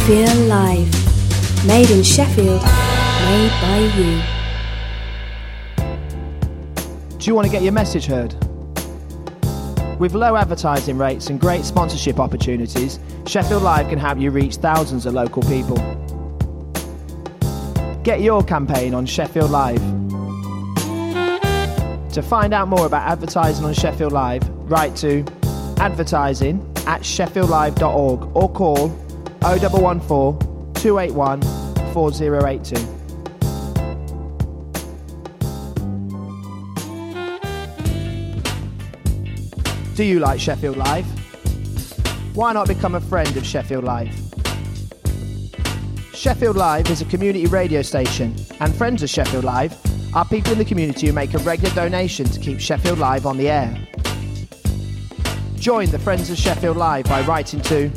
Feel Live. Made in Sheffield, made by you. Do you want to get your message heard? With low advertising rates and great sponsorship opportunities, Sheffield Live can help you reach thousands of local people. Get your campaign on Sheffield Live. To find out more about advertising on Sheffield Live, write to advertising@sheffieldlive.org or call 0114 281 4082. Do you like Sheffield Live? Why not become a friend of Sheffield Live? Sheffield Live is a community radio station, and friends of Sheffield Live are people in the community who make a regular donation to keep Sheffield Live on the air. Join the Friends of Sheffield Live by writing to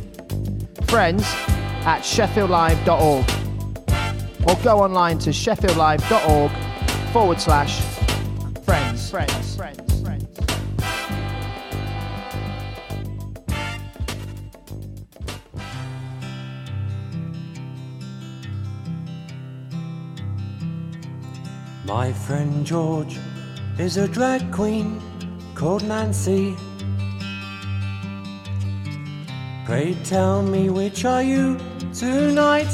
friends@sheffieldlive.org or go online to sheffieldlive.org/friends. My friend George is a drag queen called Nancy. Pray tell me, which are you tonight?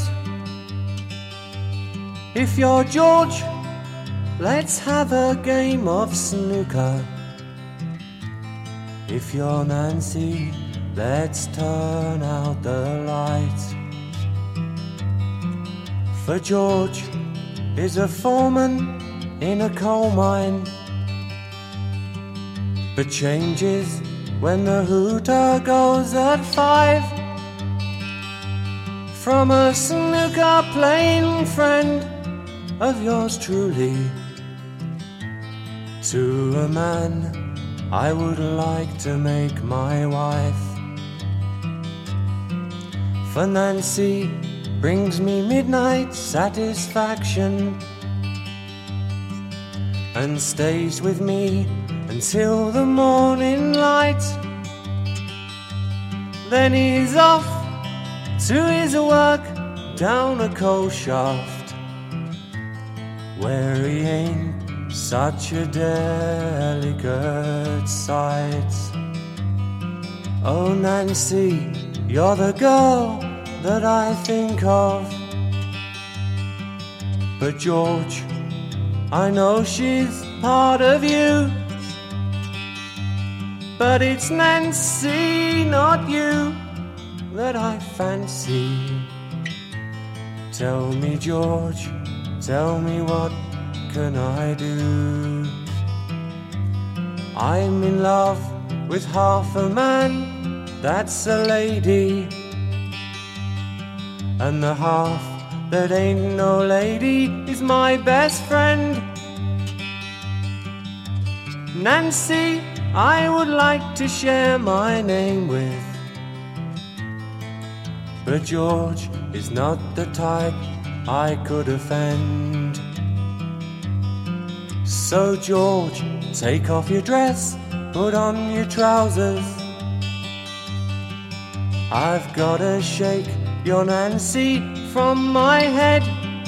If you're George, let's have a game of snooker. If you're Nancy, let's turn out the lights. For George is a foreman in a coal mine, but changes when the hooter goes at 5. From a snooker playing friend of yours truly, to a man I would like to make my wife. For Nancy brings me midnight satisfaction and stays with me until the morning light. Then he's off to his work down a coal shaft, where he ain't such a delicate sight. Oh Nancy, you're the girl that I think of. But George, I know she's part of you, but it's Nancy, not you, that I fancy. Tell me George, tell me, what can I do? I'm in love with half a man, that's a lady, and the half that ain't no lady is my best friend. Nancy, I would like to share my name with, but George is not the type I could offend. So George, take off your dress, put on your trousers. I've gotta shake your Nancy from my head.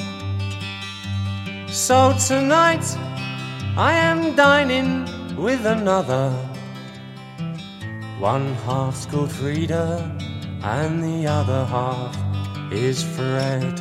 So tonight I am dining with another. One half's called Frida and the other half is Fred.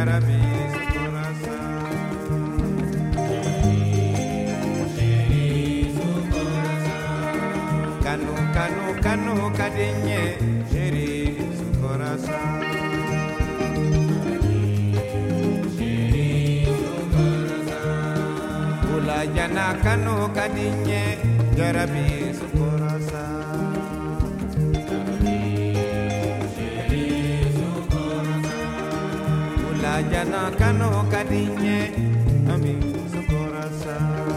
Yarabi su corazón. Canu, canu, canu, cadiñe, chéri su corazón. Ula jana canu, cadiñe, Yarabi su corazón. Ula jana canu, cadiñe, ami su corazón.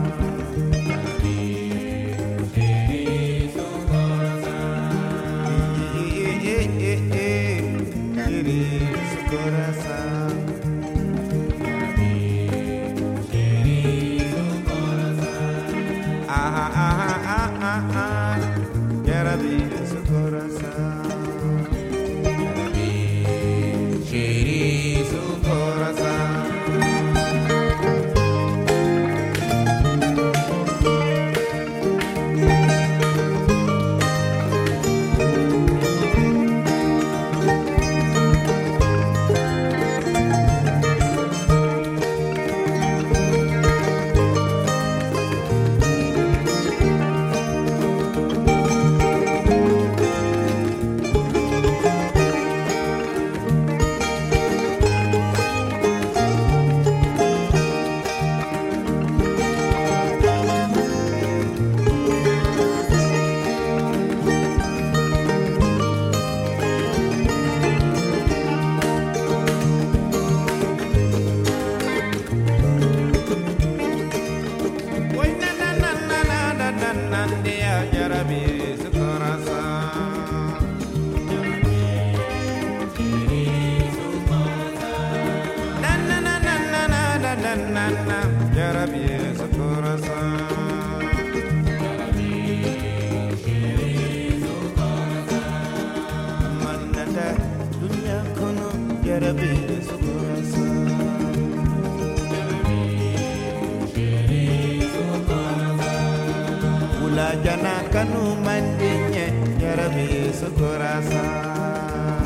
Jana kanu mandinya Yarabi su corazón.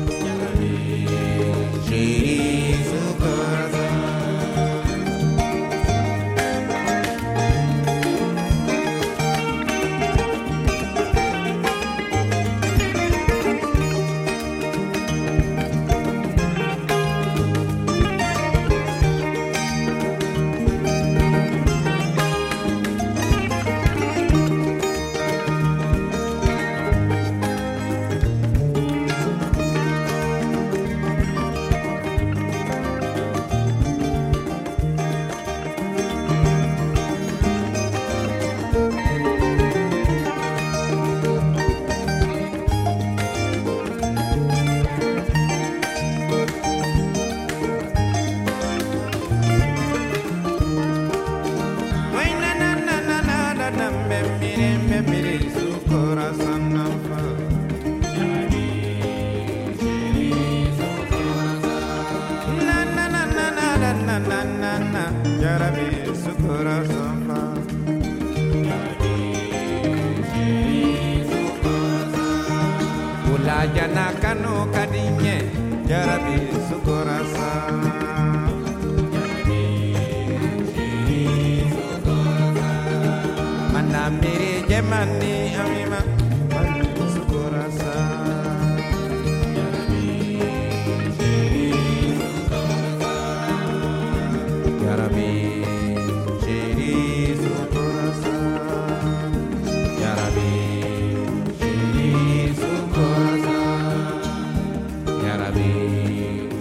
Chéri su corazón. Jana kanu kadiñe Yarabi su corazón. Mana miri jemani amima su corazón. Yarabi chéri su corazón. Yarabi chéri su corazón. Yarabi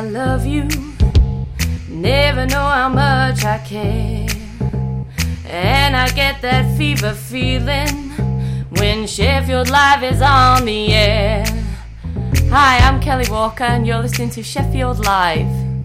love you, never know how much I care. And I get that fever feeling when Sheffield Live is on the air. Hi, I'm Kelly Walker and you're listening to Sheffield Live.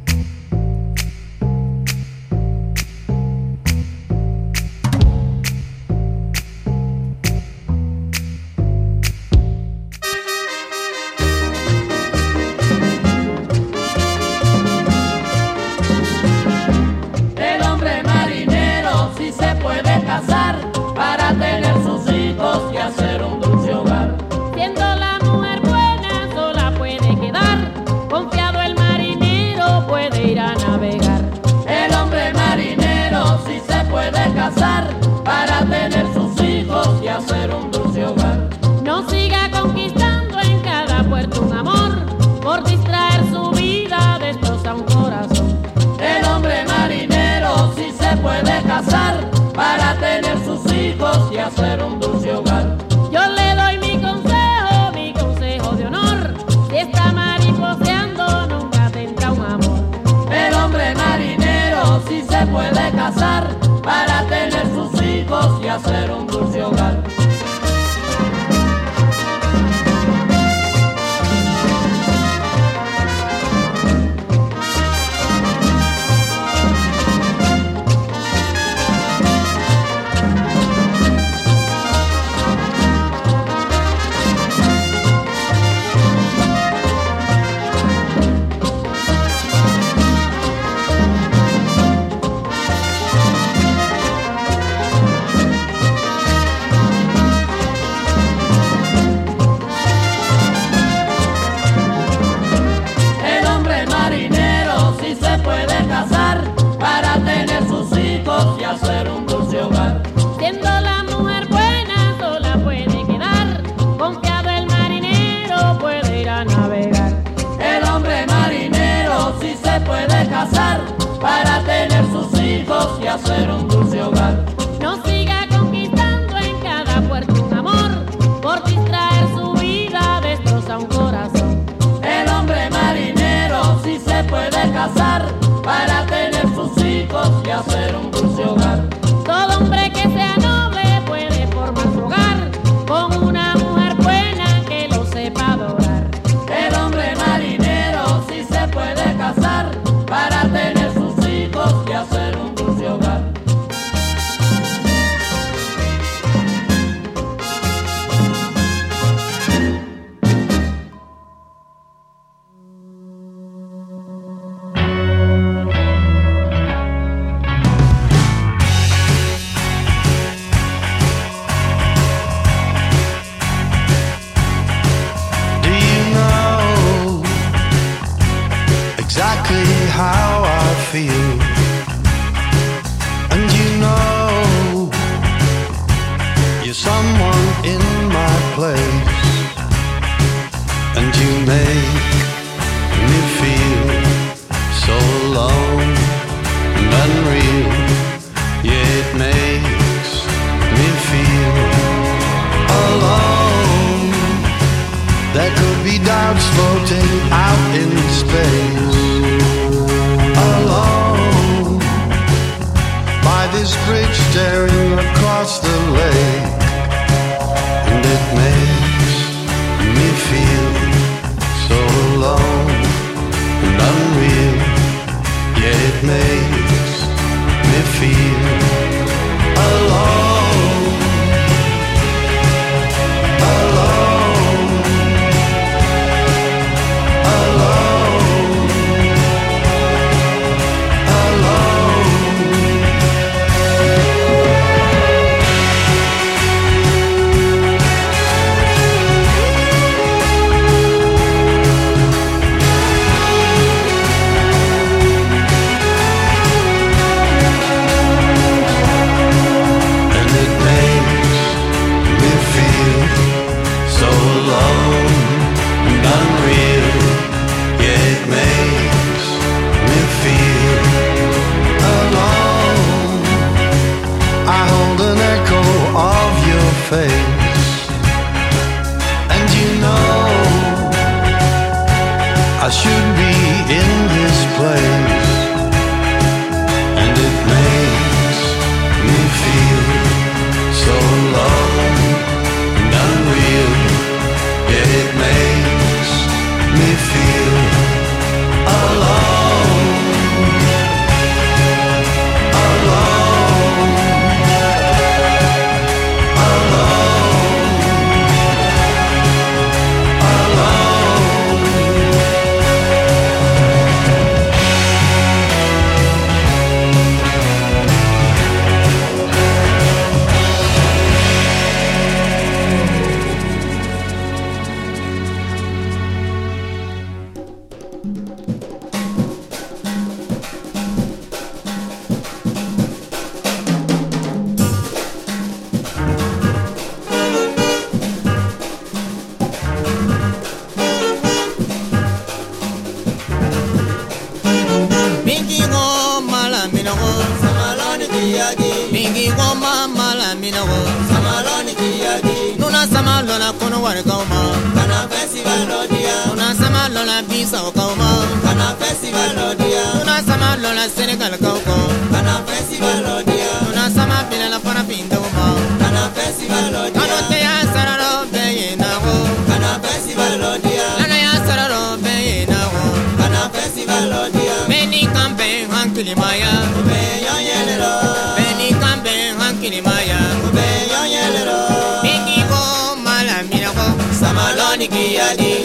Para tener sus hijos y hacer un dulce hogar. Yo le doy mi consejo de honor. Si está mariposeando, nunca tendrá un amor. El hombre marinero sí se puede casar para tener sus hijos y hacer un dulce hogar. Hacer un dulce hogar. Siendo la mujer buena, sola puede quedar. Confiado el marinero, puede ir a navegar. El hombre marinero sí se puede casar para tener sus hijos y hacer un dulce hogar. No siga conquistando en cada puerto un amor. Por distraer su vida destroza un corazón. El hombre marinero sí se puede casar para tener sus hijos y hacer un dulce hogar. Todo hombre que sea noble puede formar su hogar con una mujer buena que lo sepa adorar. El hombre marinero sí se puede casar para tener sus hijos y hacer un dulce hogar. How I feel, and you know you're someone in my place, and you make me feel so alone and unreal. Yeah, it makes me feel alone. There could be doubts floating out in space, alone by this bridge staring across the lake, and it makes me feel so alone and unreal. Yeah, it makes me feel alone, alone, alone, alone. minago samaloni kiyaji nuna samalona kono war kauma kana festival odia nuna samalona bisa kauma kana festival odia nuna samalona Senegal kauko kana festival odia nuna samabila la para pindoma kana festival odia kana te asararo beyinago kana festival odia kana asararo beyinago kana festival odia meni kambe hankilimaya be yayelero meni kambe hankilimaya be yayelero meni go malamina go samaloni kiyadi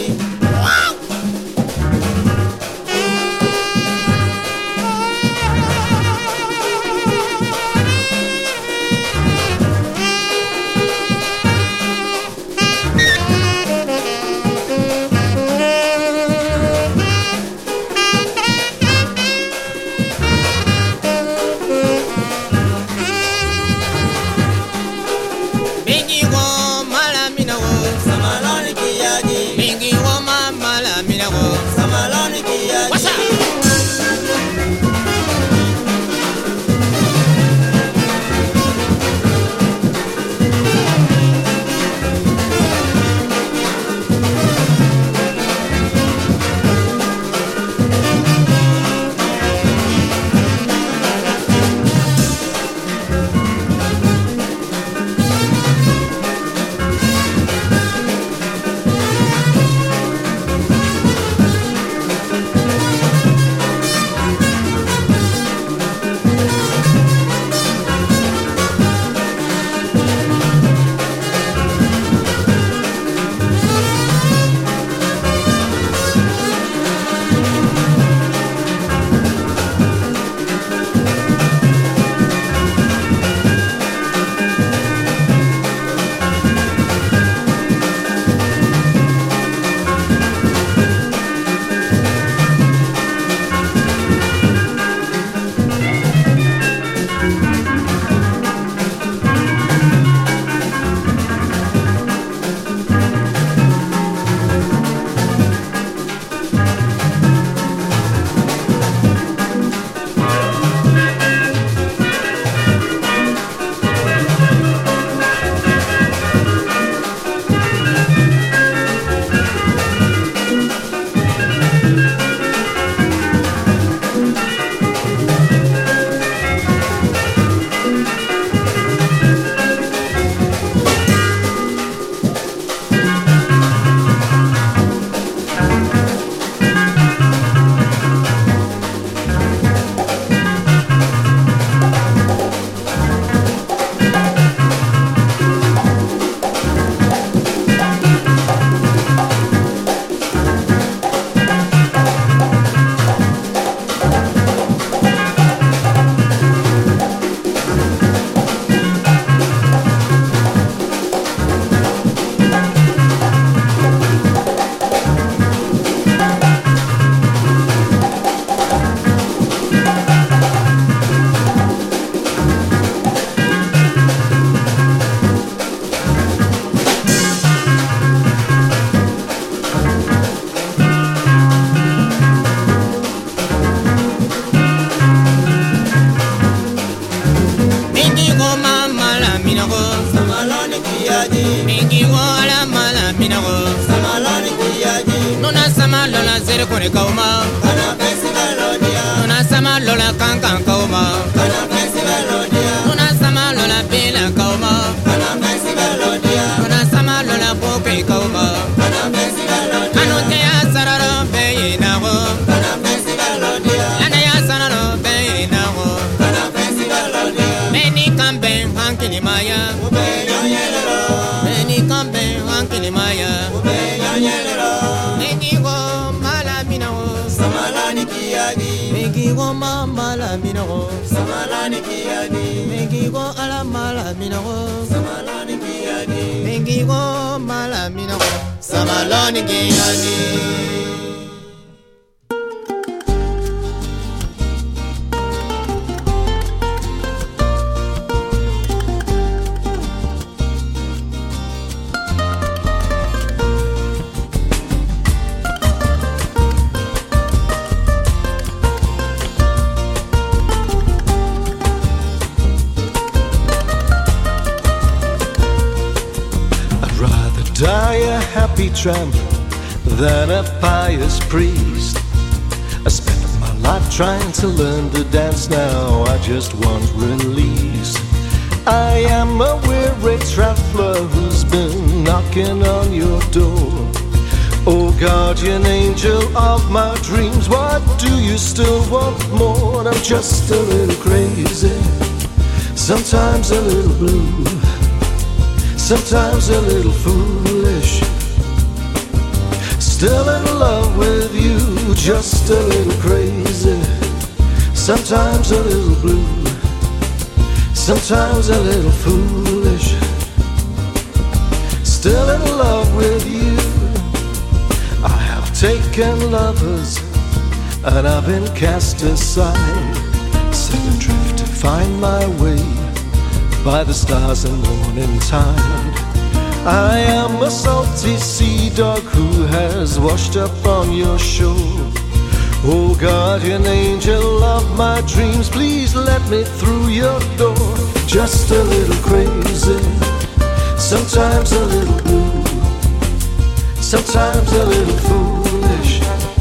Samaloni kiyadi Die a happy tramp than a pious priest. I spent my life trying to learn to dance, now I just want release. I am a weary traveler who's been knocking on your door. Oh guardian angel of my dreams, what do you still want more? I'm just a little crazy, sometimes a little blue, sometimes a little foolish, still in love with you. Just a little crazy, sometimes a little blue, sometimes a little foolish, still in love with you. I have taken lovers and I've been cast aside, set adrift to find my way by the stars and morning tide. I am a salty sea dog who has washed up on your shore. Oh guardian angel of my dreams, please let me through your door. Just a little crazy, sometimes a little blue, sometimes a little foolish,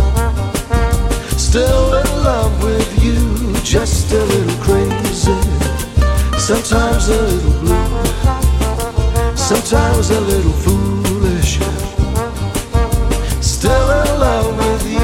still in love with you. Just a little crazy, sometimes a little blue, sometimes a little foolish, still in love with you.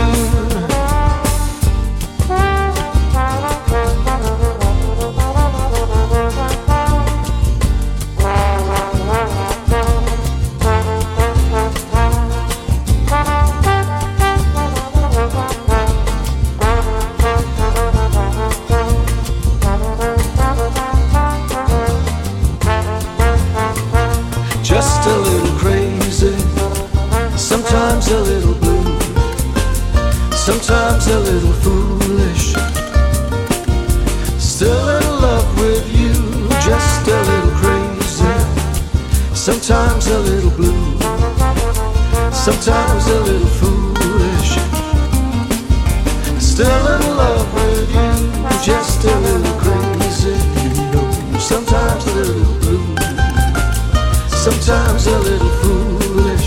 Just a little crazy, sometimes a little blue, sometimes a little foolish, still in love with you. Just a little crazy, sometimes a little blue, sometimes a little foolish, still in love with you. Just a little crazy, you know, sometimes a little blue, sometimes a little foolish,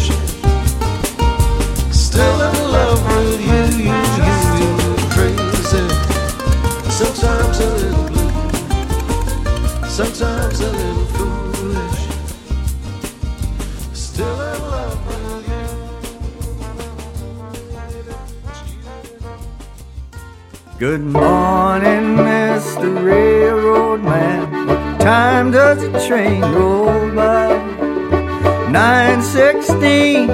still in love with you. You crazy, sometimes a little blue, sometimes a little foolish, still in love with you. Good morning, Mr. Railroad Man. What time does the train roll by? 9:16,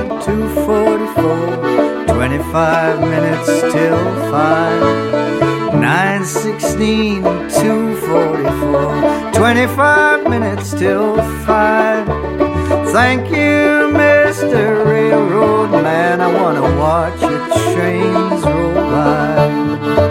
2:44, 25 minutes till 5. 9:16, 2:44, 25 minutes till 5. Thank you, Mr. Railroad Man, I wanna watch your trains roll by.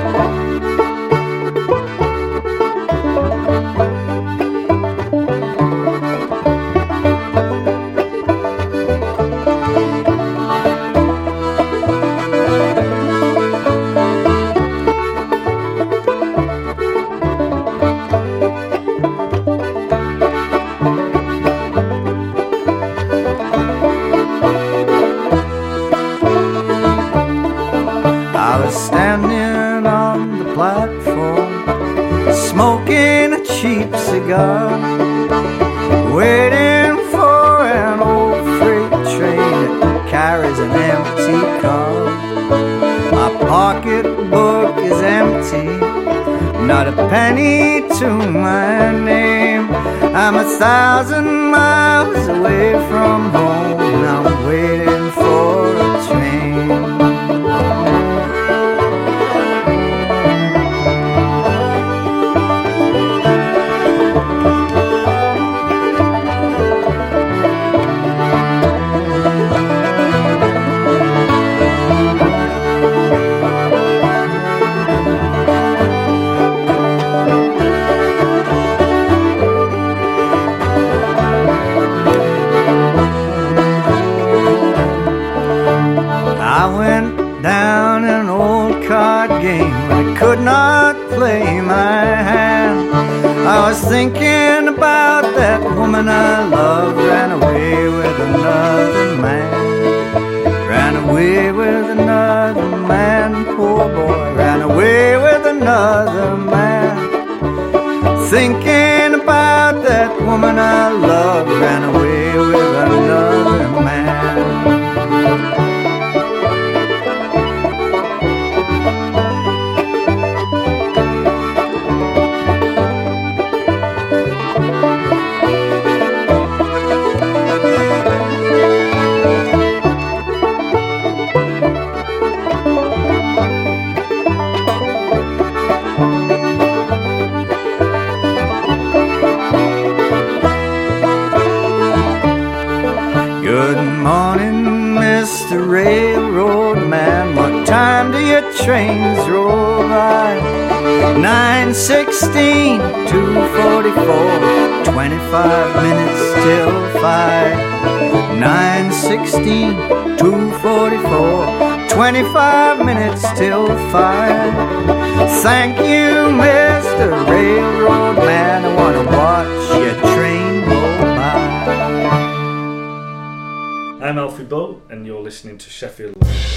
Standing on the platform, smoking a cheap cigar, waiting for an old freight train that carries an empty car. My pocketbook is empty, not a penny to my name. I'm 1,000 miles away from home, and I'm waiting for a train. I could not play my hand. I was thinking about that woman I loved, ran away with another man. Ran away with another man, poor boy, ran away with another man. Thinking about that woman I loved, ran away with another man. Mr. Railroad Man, what time do your trains roll by? 9:16, 2:44, 25 minutes till 5. 9:16, 2:44, 25 minutes till 5. Thank you, Mr. Railroad Man, I want to watch your train roll by. I'm Alfie Bull, and you're listening to Sheffield Live.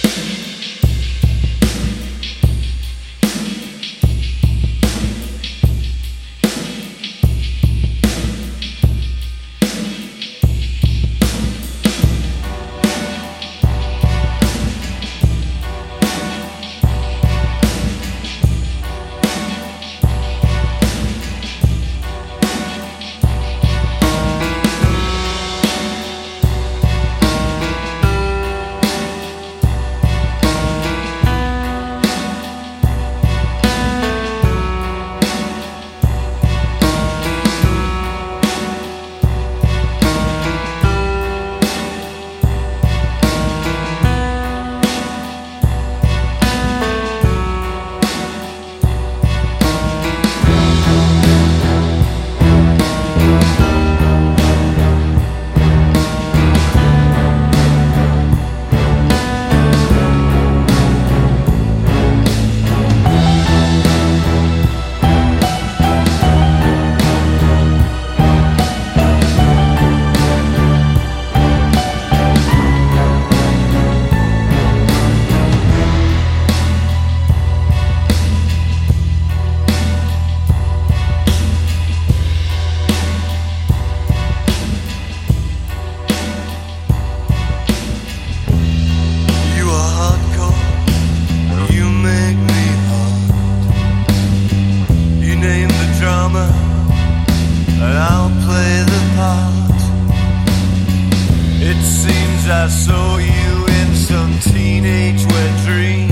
I saw you in some teenage wet dream.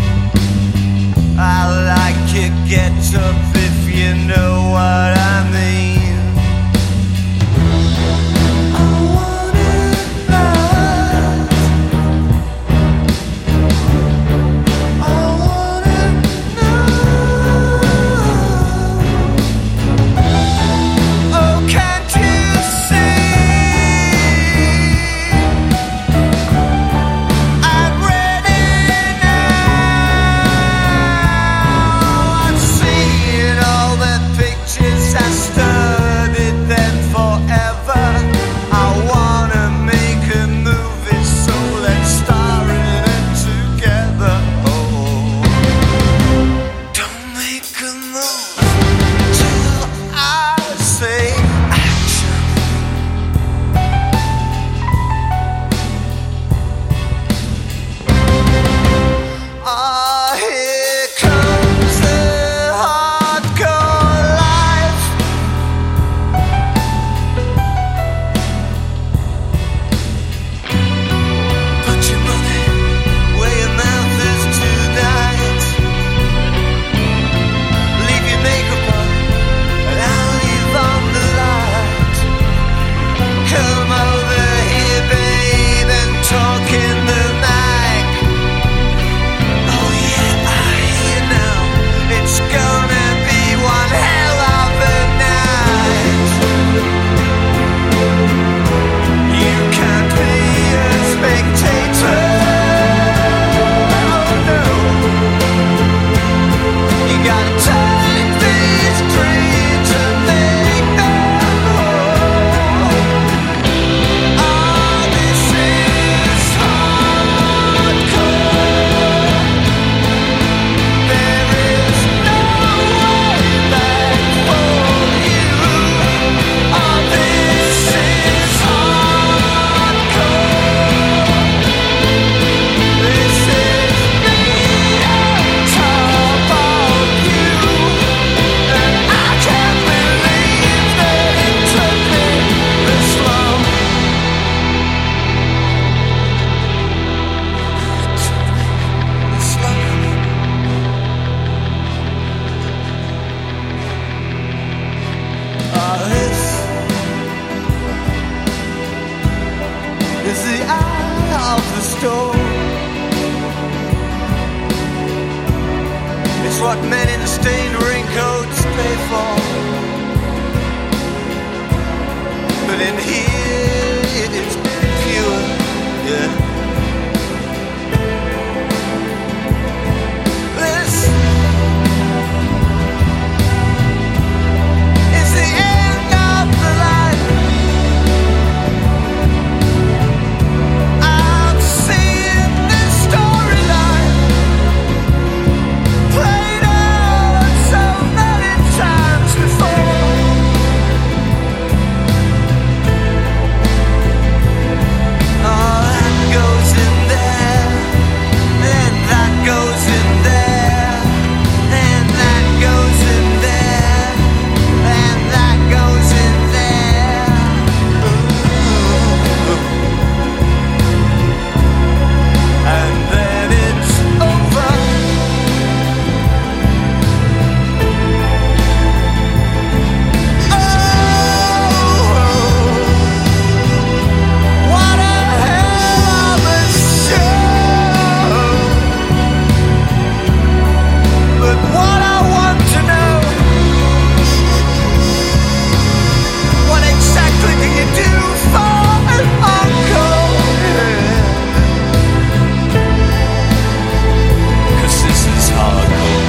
I like your get-up if you know what I mean. See what men in stained raincoats pay for. But in here it's pure, yeah. This is the end of the line. I'm seeing this storyline played out so many times before. Oh, that goes in there, and that goes in there, and that goes in there, and that goes in there. And then it's over. What a hell of a show! But what I want to know, what exactly do you do for an encore? 'Cause this is hardcore.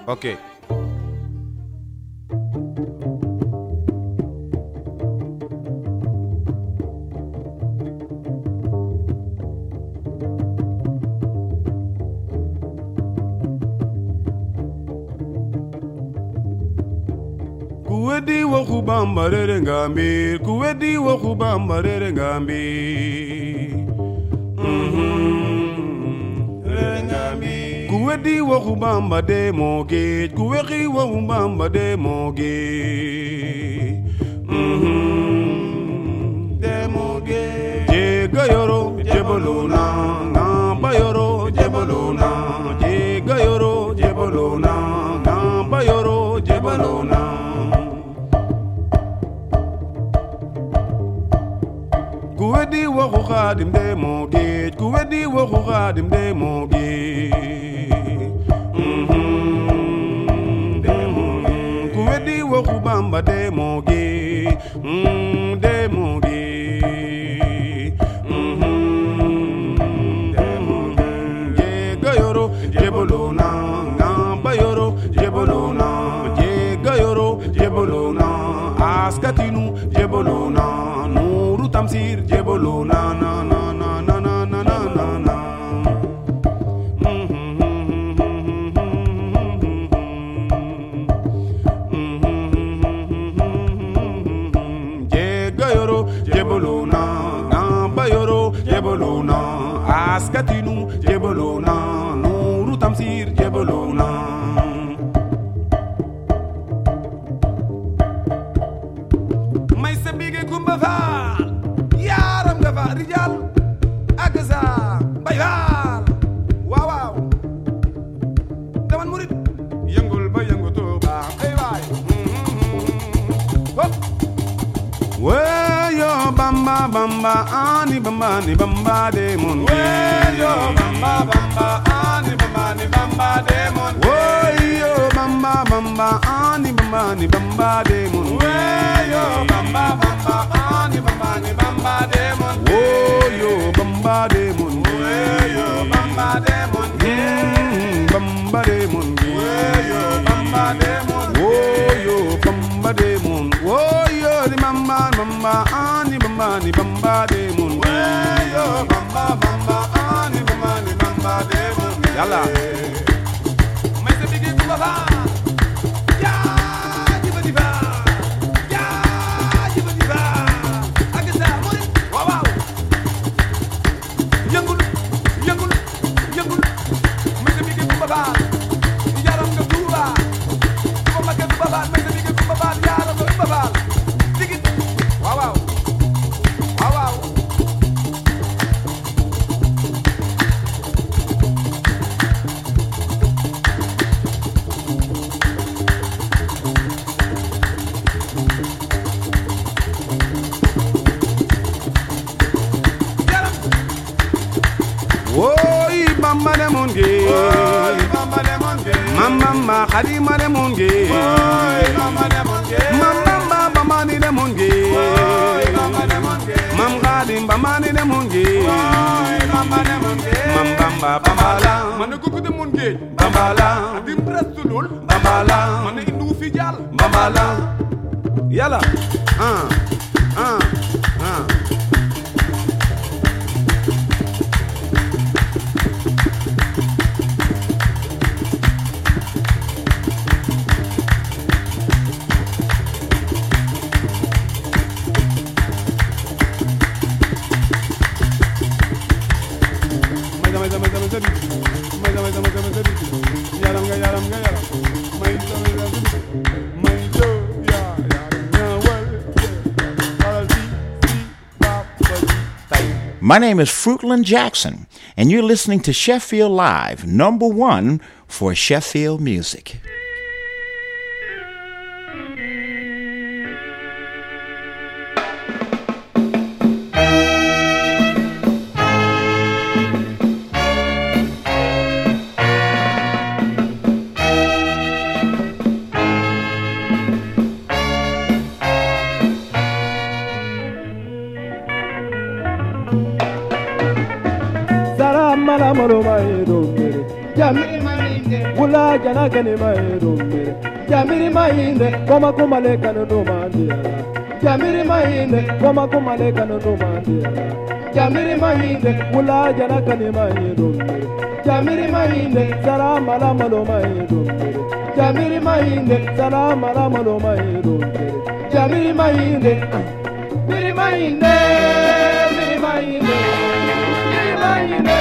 Ok. Kuwedi wa kubamba rere ngambi, kuwedi wa kubamba rere ngambi. Rere ngambi. Kuwedi wa kubamba de moge, kuwedi wa kubamba de moge. De moge. Jega yoro, jebolona, ngamba yoro, jebolona. Jega yoro, jebolona, ngamba yoro, jebolona. Kuwedi wa khadim de moge, kuwedi wa khadim de moge. De moge. Kuwedi wa kubamba de moge. De moge. De moge. Jega yoro, jebolona, ngamba yoro, jebolona. Jega yoro, jebolona. Askatinu, jebolona. Tamsir jebolo na na na na na na na na na na. Jega yoro jebolo na, ngamba yoro jebolo na, askatinu jebolo na, nuru tamsir jebolo na. Mai sabige kumbava. Rijal Agaza Bayal Wow wow Taman murid Yangul ba yangu toba Ay bay Weyo bamba bamba ani bamba ni bamba de mon Weyo bamba bamba ani bamba ni bamba de mon Weyo bamba bamba ani bamba ni bamba de mon Weyo bamba bamba ani bamba ni bamba de mon Weyo bamba de mon Weyo bamba de mon bamba de mon Weyo bamba de mon Weyo bamba de mon Weyo di mamba mamba ani bamba ni bamba de mon Weyo bamba bamba ani bamba ni bamba de mon Yalla Mais c'est big baba Ya diva diva Ya diva diva Agasa mon wow wow Yangul yangul yangul Mais c'est big baba Yaram ga duwa Baba ga baba mais c'est big baba yaram ga baba Digit wow wow wow wow Oi bamba de monge Oi bamba de monge Mama khadima de monge Oi bamba de monge Mama bamba ni de monge Oi bamba de monge Mam khadim bamba ni de monge Oi bamba de monge Mam bamba bambala man gugu de monge bambala adim prestulul bambala man indu fi jall bambala yalla My name is Fruitland Jackson, and you're listening to Sheffield Live, #1 for Sheffield music. Mala molo mai do mere, yami Ula jana kani mairumbe Jamiri mahinde Koma kumaleka no mandiala Jamiri mahinde Koma kumaleka no mandiala Jamiri mahinde Ula jana kani mairumbe Jamiri mahinde Salama la malo mairumbe Jamiri mahinde Salama la malo mairumbe Jamiri mahinde Miri mahinde Miri mahinde Miri mahinde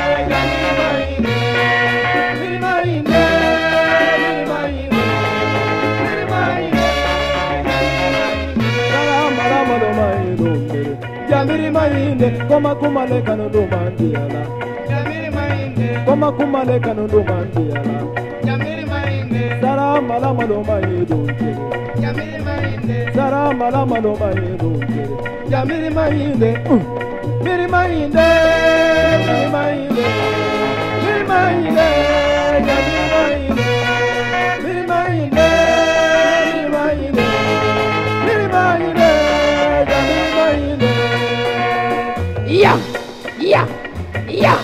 Jamiri mahinde Koma kumaleka no mandiala Jamiri mahinde Koma kumaleka no mandiala Jamiri mahinde Salama la malo mahinde Jamiri mahinde Salama la malo mahinde Jamiri mahinde Miri mahinde Miri mahinde Miri mahinde Jamiri mahinde Miri mahinde Miri mahinde Miri mahinde Jamiri mahinde Yeah, yeah, yeah.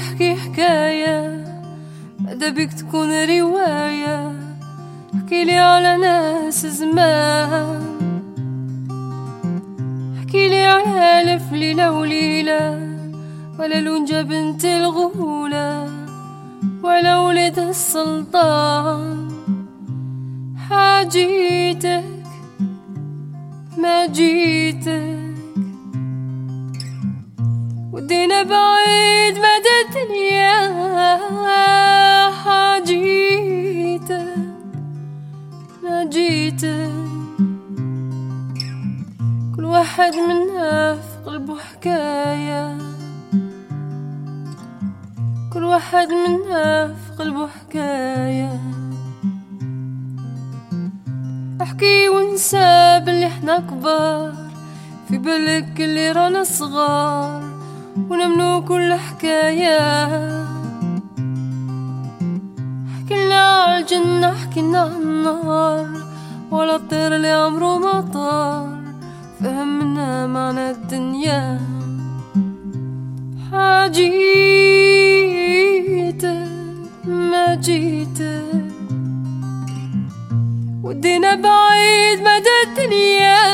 تحكي حكاية بعد بيك تكون رواية. احكيلي على ناس زمان، احكيلي على ألف ليلة وليلة، ولا لونجة بنت الغولة، ولا ولد السلطان. حاجيتك ما جيتك، ودينا بعيد مدى الدنيا. حاجيتك ما جيتك، كل واحد منا في قلبه حكاية، كل واحد منا في قلبه حكاية. احكي وانسى باللي احنا كبار، في بالك اللي رانا صغار، ونمنو كل حكاية. حكينا عالجنة حكينا عالنار، ولا الطير اللي عمره ما طار، فهمنا معنى الدنيا. حاجيتك ما جيتك، ودينا بعيد مدى الدنيا.